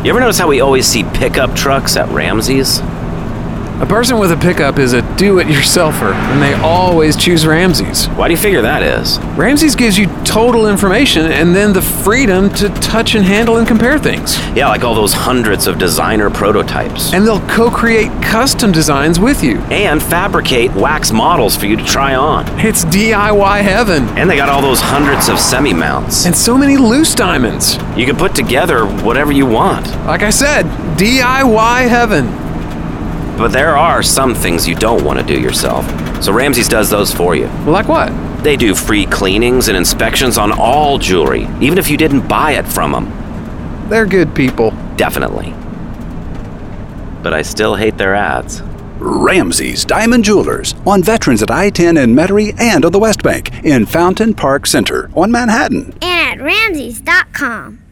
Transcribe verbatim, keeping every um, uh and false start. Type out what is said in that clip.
You ever notice how we always see pickup trucks at Ramsey's? A person with a pickup is a do-it-yourselfer, and they always choose Ramsey's. Why do you figure that is? Ramsey's gives you total information and then the freedom to touch and handle and compare things. Yeah, like all those hundreds of designer prototypes. And they'll co-create custom designs with you. And fabricate wax models for you to try on. It's D I Y heaven. And they got all those hundreds of semi-mounts. And so many loose diamonds. You can put together whatever you want. Like I said, D I Y heaven. But there are some things you don't want to do yourself. So Ramsey's does those for you. Like what? They do free cleanings and inspections on all jewelry, even if you didn't buy it from them. They're good people. Definitely. But I still hate their ads. Ramsey's Diamond Jewelers on Veterans at I ten in Metairie and on the West Bank in Fountain Park Center on Manhattan. And at Ramseys dot com.